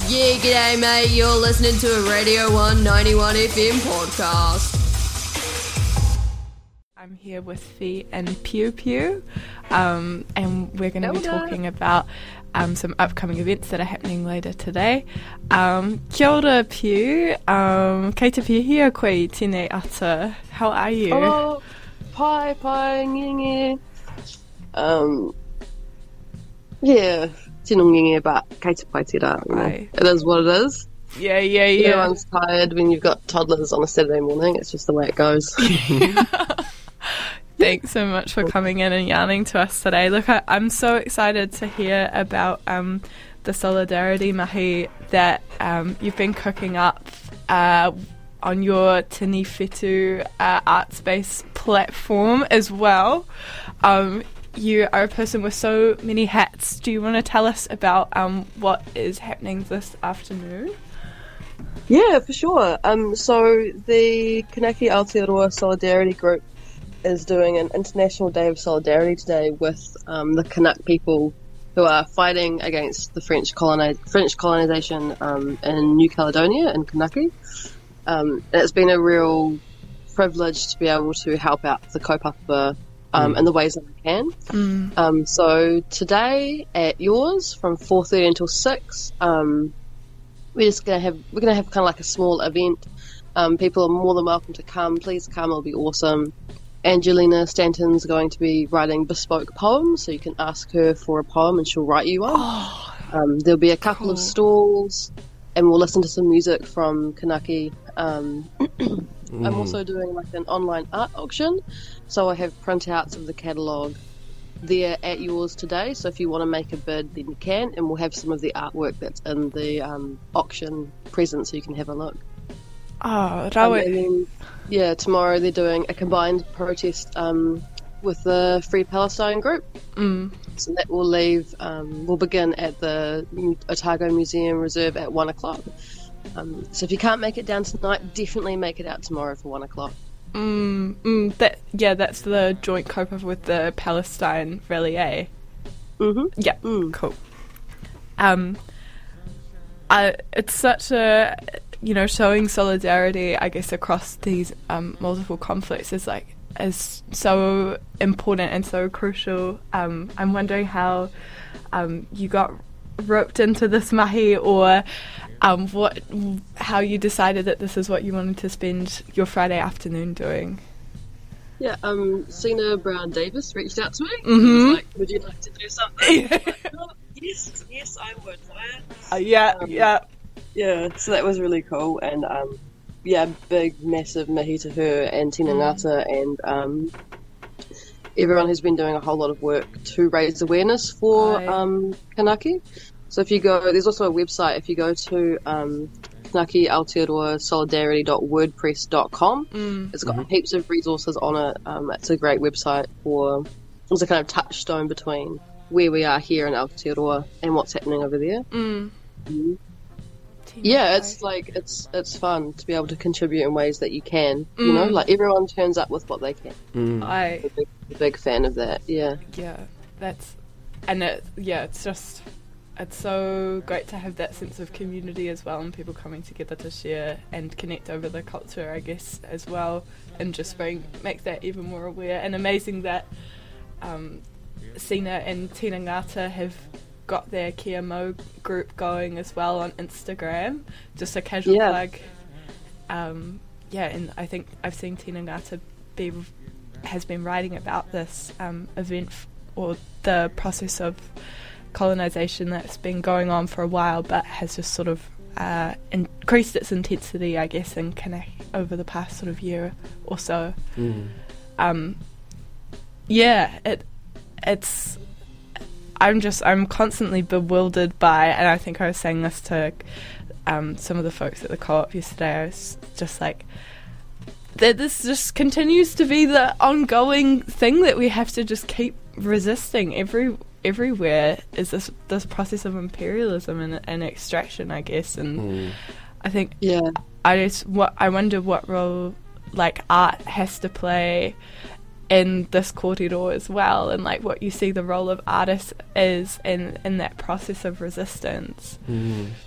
Yeah, g'day mate, you're listening to a Radio 191 FM podcast. I'm here with Fee and Pew Pew, and we're going to be talking about some upcoming events that are happening later today. Kia ora Pew, kei te pihia koe I tēnei ata, how are you? Oh, pai, nge. Yeah, tino nge, but kei te pai tira. It is what it is. Yeah. Everyone's tired when you've got toddlers on a Saturday morning. It's just the way it goes. Thanks so much for coming in and yarning to us today. Look, I'm so excited to hear about the Solidarity Mahi that you've been cooking up on your Tini Whetū art space platform as well. You are a person with so many hats. Do you want to tell us about what is happening this afternoon? Yeah, for sure. So the Kanaki Aotearoa Solidarity Group is doing an International Day of Solidarity today with the Kanak people who are fighting against the French colonisation in New Caledonia, in Kanaki. It's been a real privilege to be able to help out the kaupapa in the ways that I can. So today at yours from 4:30 until 6, we're gonna have kind of like a small event. People are more than welcome to come. Please come; it'll be awesome. Angelina Stanton's going to be writing bespoke poems, so you can ask her for a poem and she'll write you one. There'll be a couple of stalls, and we'll listen to some music from Kanaki. I'm also doing like an online art auction, so I have printouts of the catalogue there at yours today. So if you want to make a bid, then you can, and we'll have some of the artwork that's in the auction present, so you can have a look. Oh, Rawe. Yeah, tomorrow they're doing a combined protest with the Free Palestine group. So that will leave. We'll begin at the Otago Museum Reserve at 1 o'clock. So if you can't make it down tonight, definitely make it out tomorrow for 1 o'clock. That's the joint cope-up with the Palestine rally, eh? Yeah, cool. It's such a, showing solidarity, I guess, across these multiple conflicts is so important and so crucial. I'm wondering how you got roped into this mahi, or how you decided that this is what you wanted to spend your Friday afternoon doing. Yeah, Sina Brown Davis reached out to me. Was like, would you like to do something? Like, oh, yes, I would. Yeah, so that was really cool, and big, massive mihi to her and Tina Ngata and everyone who's been doing a whole lot of work to raise awareness for Kanaki. So if you go, there's also a website, if you go to Kanaki Aotearoa Solidarity.wordpress.com, it's got heaps of resources on it. It's a great website it's a kind of touchstone between where we are here in Aotearoa and what's happening over there. Yeah, it's fun to be able to contribute in ways that you can. Like everyone turns up with what they can. I'm a big fan of that. Yeah. It's so great to have that sense of community as well, and people coming together to share and connect over the culture, I guess, as well, and just make that even more aware. And amazing that Sina and Tina Ngata have got their Kia Mo group going as well on Instagram. Just a casual plug. And I think I've seen Tina Ngata has been writing about this event or the process of colonisation that's been going on for a while, but has just sort of increased its intensity, I guess, in Kanaki over the past sort of year or so. I'm constantly bewildered by, and I think I was saying this to some of the folks at the co-op yesterday, I was just like, that this just continues to be the ongoing thing that we have to just keep resisting everywhere, is this process of imperialism and extraction, I guess. And I think I wonder what role art has to play in this kōrero as well, and what you see the role of artists is in that process of resistance.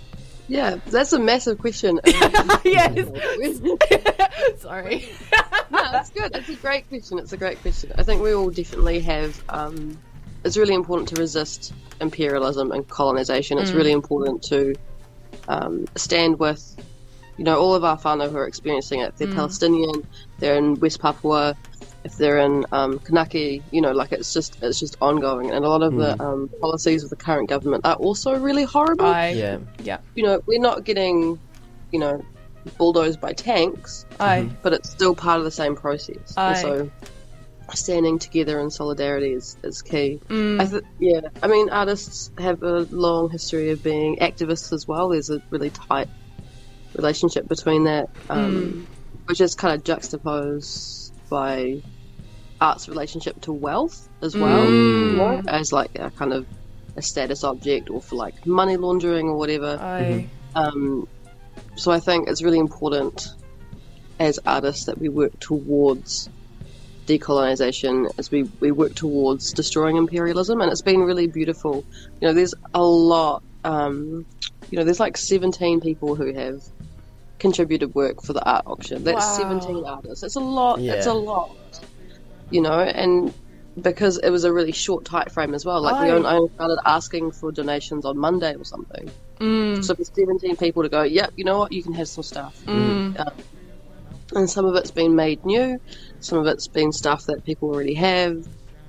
Yeah, that's a massive question. Yes. Sorry. No, it's good. It's a great question. I think we all definitely have. It's really important to resist imperialism and colonization. It's really important to stand with, all of our whānau who are experiencing it. If they're Palestinian, they're in West Papua, if they're in Kanaki, it's just ongoing. And a lot of the policies of the current government are also really horrible. Yeah. We're not getting, bulldozed by tanks, but it's still part of the same process. And so standing together in solidarity is key. I mean, artists have a long history of being activists as well. There's a really tight relationship between that, which is kind of juxtaposed by art's relationship to wealth as well, as like a kind of a status object or for like money laundering or whatever. So I think it's really important as artists that we work towards decolonization, as we work towards destroying imperialism, and it's been really beautiful. There's a lot, there's like 17 people who have contributed work for the art auction. That's 17 artists. It's a lot. It's a lot. And because it was a really short time frame as well, like we only started asking for donations on Monday or something. So for 17 people to go, yep, you know what, you can have some stuff. And some of it's been made new, some of it's been stuff that people already have.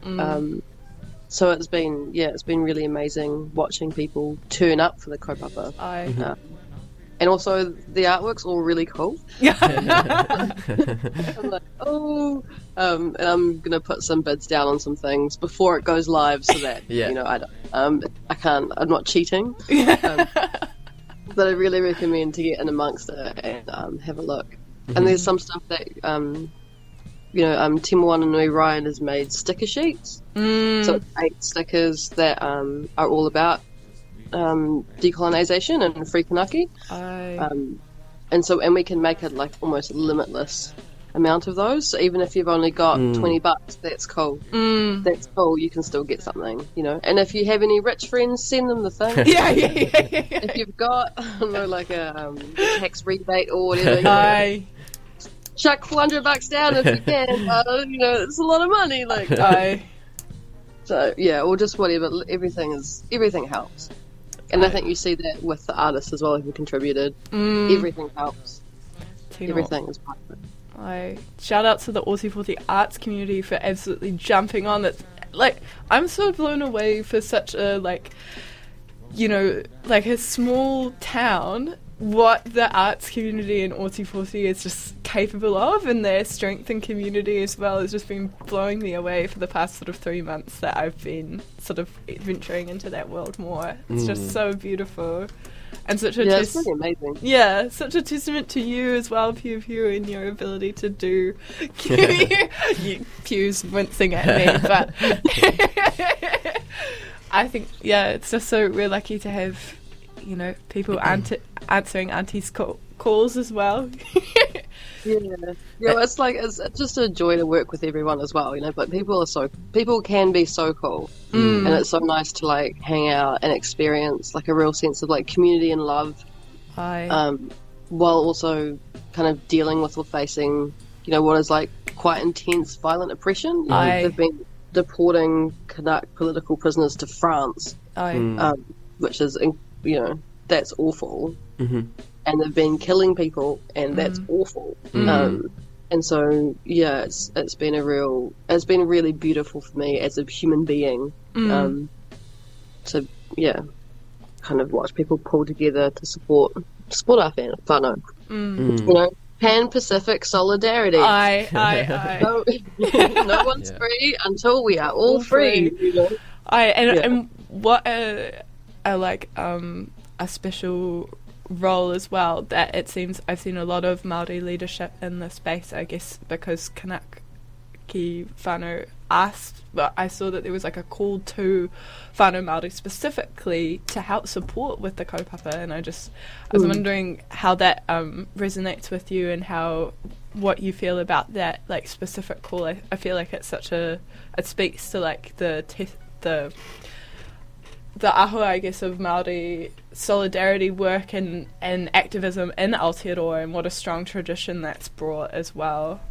So it's been really amazing watching people turn up for the kaupapa. And also the artwork's all really cool. I'm like, and I'm gonna put some bids down on some things before it goes live, so that I can't. I'm not cheating. But I really recommend to get in amongst it and have a look. And there's some stuff that Te Moananui Ryan has made sticker sheets. So it's 8 stickers that are all about decolonization and free Kanaki. And we can make it like almost limitless amount of those. So even if you've only got $20, that's cool. That's cool. You can still get something, And if you have any rich friends, send them the thing. If you've got, like a tax rebate or whatever, chuck $400 down if you can. It's a lot of money. So yeah, or just whatever. Everything helps. And I think you see that with the artists as well who contributed. Everything helps. Everything is part of it. Shout out to the Ōtepoti arts community for absolutely jumping on it. I'm so blown away for such a a small town, what the arts community in Ōtepoti is just capable of, and their strength and community as well has just been blowing me away for the past sort of 3 months that I've been sort of venturing into that world more. It's just so beautiful. And such a it's pretty amazing. Yeah, such a testament to you as well, Pew Pew, and your ability to do. Pew's wincing at me, but I think it's just we're lucky to have people answering Auntie's calls as well. It's just a joy to work with everyone as well, but people can be so cool, and it's so nice to hang out and experience a real sense of community and love, while also kind of dealing with or facing what is quite intense violent oppression. They've been deporting Kanak political prisoners to France, which is that's awful. And they've been killing people, and that's awful. And so, it's been really beautiful for me as a human being to kind of watch people pull together to support our whānau. Pan-Pacific solidarity. No one's free until we are all free. And what a special role as well that it seems I've seen a lot of Māori leadership in the space, I guess because Kanaki whānau asked, but I saw that there was a call to whānau Māori specifically to help support with the kaupapa, and I was wondering how that resonates with you and what you feel about that specific call. I feel like it's it speaks to the ahua, I guess, of Māori solidarity work and activism in Aotearoa, and what a strong tradition that's brought as well.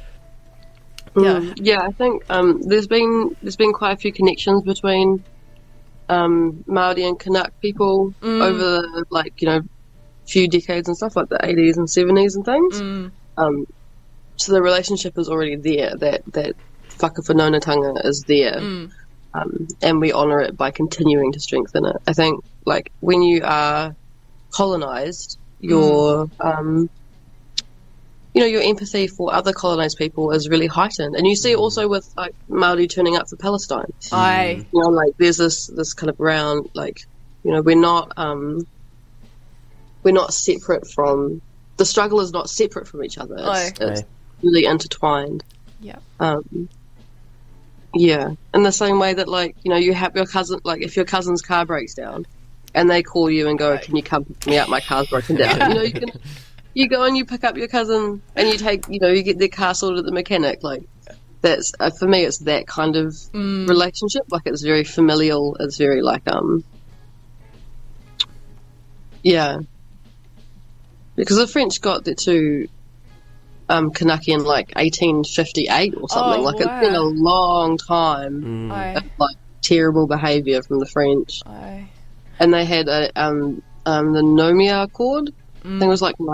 Yeah, I think there's been quite a few connections between Māori and Canuck people over the, like, you know, few decades and stuff, like the 80s and 70s and things. So the relationship is already there. That whakawhanaungatanga is there, and we honour it by continuing to strengthen it. I think, like, when you are colonised, your you know, your empathy for other colonised people is really heightened, and you see it also with, like, Māori turning up for Palestine. Aye. You know, like, there's this kind of round, like, you know, we're not separate from, the struggle is not separate from each other. It's really intertwined. Yeah. Yeah. In the same way that, like, you know, you have your cousin, like, if your cousin's car breaks down and they call you and go, can you come pick me up, my car's broken down. You know, you go and you pick up your cousin and you take, you know, you get their car sorted at the mechanic. Like, that's, for me, it's that kind of relationship. Like, it's very familial. It's very, like, yeah. Because the French got there to Kanaki in, like, 1858 or something. Like, wow. It's been a long time of, like, terrible behaviour from the French. And they had the Nomia Accord. I think it was like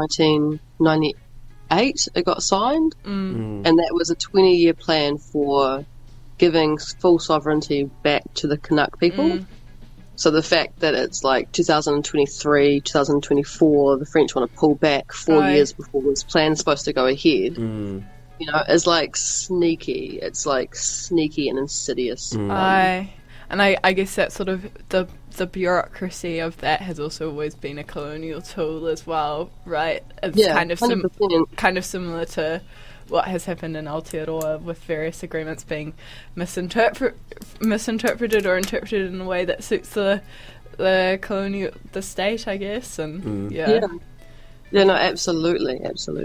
1998 it got signed, and that was a 20-year plan for giving full sovereignty back to the Canuck people. So the fact that it's like 2023, 2024, the French want to pull back 4 years before this plan's supposed to go ahead, you know, is like sneaky. It's like sneaky and insidious. And I guess that sort of the bureaucracy of that has also always been a colonial tool as well, right? It's kind of similar to what has happened in Aotearoa, with various agreements being misinterpreted or interpreted in a way that suits the state, I guess. And yeah, no, absolutely.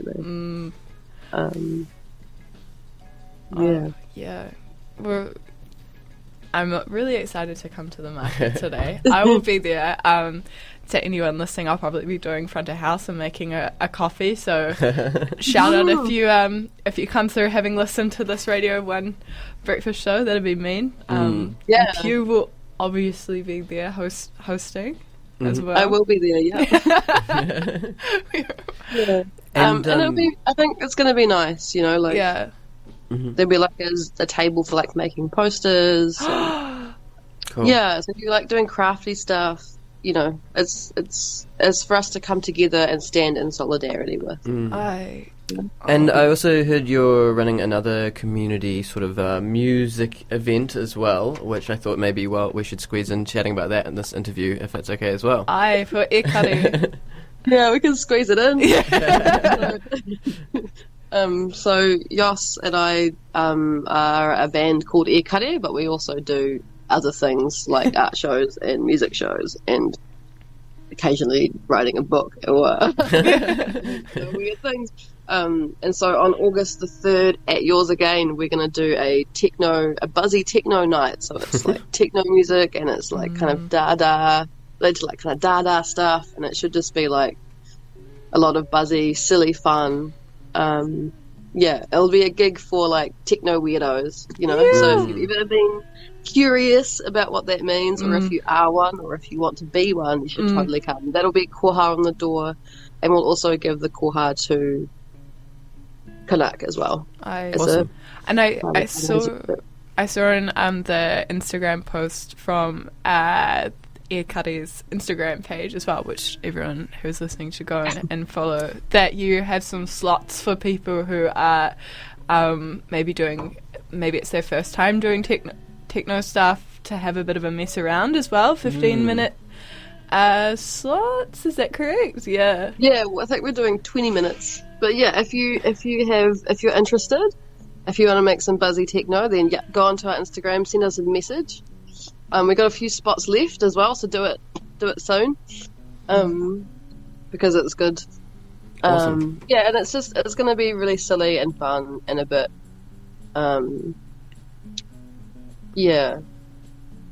I'm really excited to come to the market today. I will be there. To anyone listening, I'll probably be doing front of house and making a coffee. So shout out if you come through having listened to this Radio 1 breakfast show. That'd be mean. Hugh will obviously be there hosting as well. I will be there. And it'll be. I think it's going to be nice. You know, like there'll be like a table for like making posters. Cool. Yeah, so if you like doing crafty stuff, you know, it's for us to come together and stand in solidarity with. And I also heard you're running another community sort of music event as well, which I thought maybe we should squeeze in chatting about that in this interview, if that's okay as well. Aye, for Ekari. Yeah, we can squeeze it in. So Jos and I are a band called Ekari, but we also do other things like art shows and music shows, and occasionally writing a book or weird things. And so on August the 3rd at Yours Again, we're going to do a buzzy techno night. So it's like techno music, and it's like kind of dada, led to like kind of dada stuff, and it should just be like a lot of buzzy, silly fun. It'll be a gig for like techno weirdos, you know. So if you've ever been curious about what that means, or if you are one, or if you want to be one, you should totally come. That'll be koha on the door, and we'll also give the koha to Canuck as well. Awesome. And I saw in the Instagram post from Ekari's Instagram page as well, which everyone who's listening should go and follow, that you have some slots for people who are maybe it's their first time doing techno stuff, to have a bit of a mess around as well. 15-minute slots, is that correct? Yeah, well, I think we're doing 20 minutes, but yeah, if you're interested, if you want to make some buzzy techno, then go onto our Instagram, send us a message. We've got a few spots left as well, so do it soon, because it's good. Awesome. And it's going to be really silly and fun and a bit,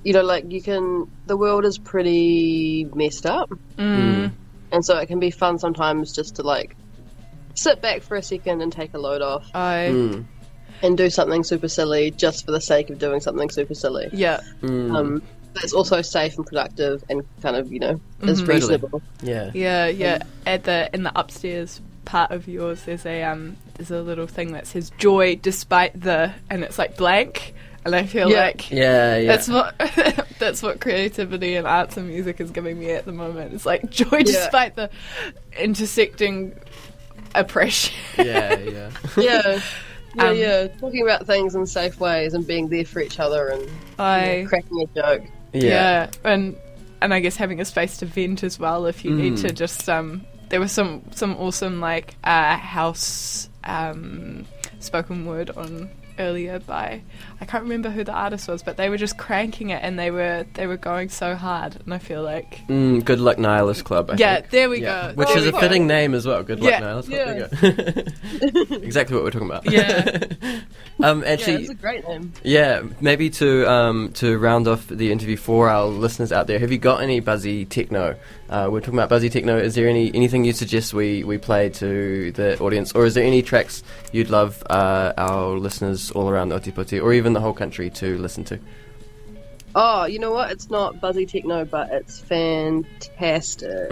you know, like the world is pretty messed up. And so it can be fun sometimes just to like sit back for a second and take a load off. And do something super silly just for the sake of doing something super silly. Yeah. That's also safe and productive and kind of, you know, is reasonable. Yeah. Yeah. In the upstairs part of yours, there's a little thing that says joy despite the, and it's like blank. And I feel like that's what creativity and arts and music is giving me at the moment. It's like joy despite the intersecting oppression. Yeah. Talking about things in safe ways and being there for each other and cracking a joke. Yeah. And I guess having a space to vent as well if you need to just there was some awesome like house spoken word on earlier by, I can't remember who the artist was, but they were just cranking it and they were going so hard, and I feel like Good Luck Nihilist Club, I think. There we go. Which is a fitting name as well, Good Luck Nihilist Club. There you go. Exactly what we're talking about. Actually, it's a great name. Yeah, maybe to round off the interview for our listeners out there, have you got any buzzy techno? We're talking about buzzy techno. Is there anything you suggest we play to the audience, or is there any tracks you'd love our listeners all around Ōtepoti, or even the whole country, to listen to? Oh, you know what? It's not buzzy techno, but it's fantastic.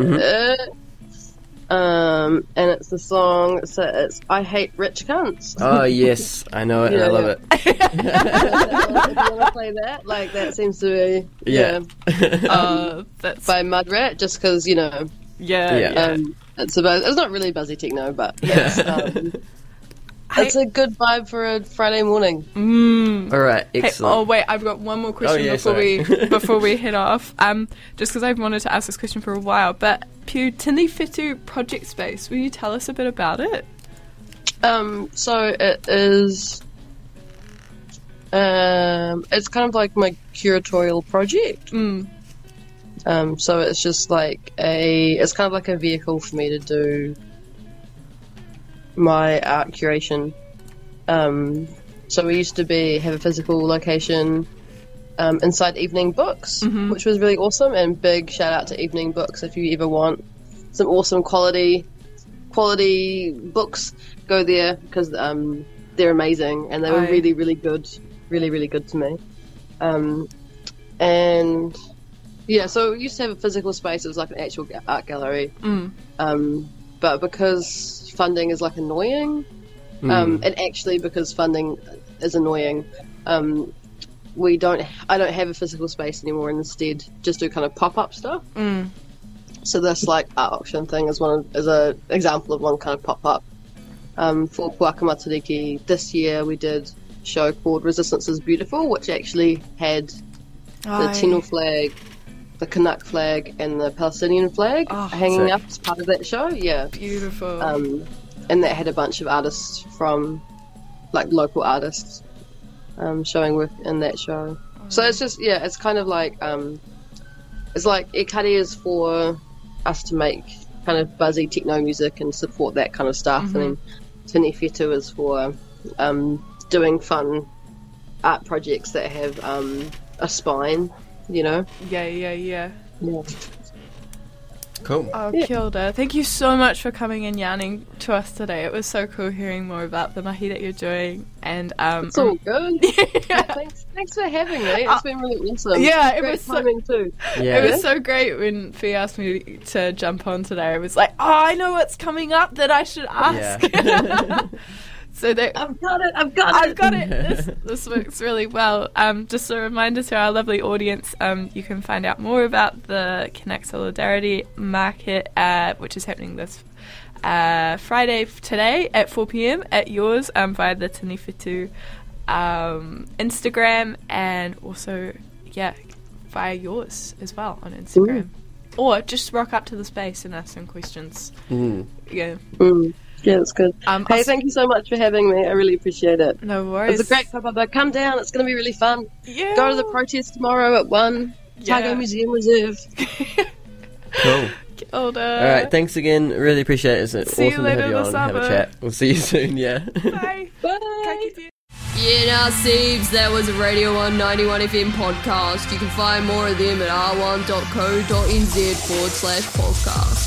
And it's the song, so it's I Hate Rich Cunts. Oh, yes, I know it, and I love it. Do you want to play that? Like, that seems to be... that's by Mudrat, just because, you know... It's not really buzzy techno, but it's a good vibe for a Friday morning. All right, excellent. Oh wait, I've got one more question before we head off. Just because I've wanted to ask this question for a while, but Pew Tini Whetū Project Space, will you tell us a bit about it? So it is. It's kind of like my curatorial project. So it's just like it's kind of like a vehicle for me to do my art curation. So we used to have a physical location inside Evening Books, which was really awesome, and big shout out to Evening Books. If you ever want some awesome quality books, go there, because they're amazing, and they were really, really good to me. And yeah, so we used to have a physical space. It was like an actual art gallery, but because funding is like annoying, and actually because funding is annoying, I don't have a physical space anymore, and instead just do kind of pop-up stuff. So this like art auction thing is an example of one kind of pop-up. For Puaka Matariki this year we did a show called Resistance is Beautiful, which actually had the Tino flag, the Kanak flag, and the Palestinian flag hanging up as part of that show. Yeah, beautiful. And that had a bunch of artists from, like, local artists showing work in that show. So it's just, it's kind of like, it's like Ekari is for us to make kind of buzzy techno music and support that kind of stuff, and then Tini Whetū is for doing fun art projects that have a spine, you know? Yeah. Cool. Oh, kia ora. Thank you so much for coming and yarning to us today. It was so cool hearing more about the mahi that you're doing. And it's all good. Thanks for having me. It's been really awesome. Yeah, great timing too. Yeah. It was so great when Fee asked me to jump on today. I was like, I know what's coming up that I should ask. Yeah. So I've got it. This works really well. Just a reminder to our lovely audience, you can find out more about the Connect Solidarity Market, which is happening this Friday today at 4 p.m. at yours via the Tini Whetū Instagram, and also via yours as well on Instagram. Or just rock up to the space and ask some questions. Yeah, it's good. Hey, thank you so much for having me. I really appreciate it. No worries. It's a great pop-up. Come down. It's going to be really fun. Yeah. Go to the protest tomorrow at 1. Tago Museum Reserve. Cool. All right, thanks again. Really appreciate it. It's see awesome to have you on and have a chat. We'll see you soon, Bye. Bye. Yeah, now Siebes, that was a Radio 191 FM podcast. You can find more of them at r1.co.nz/podcast.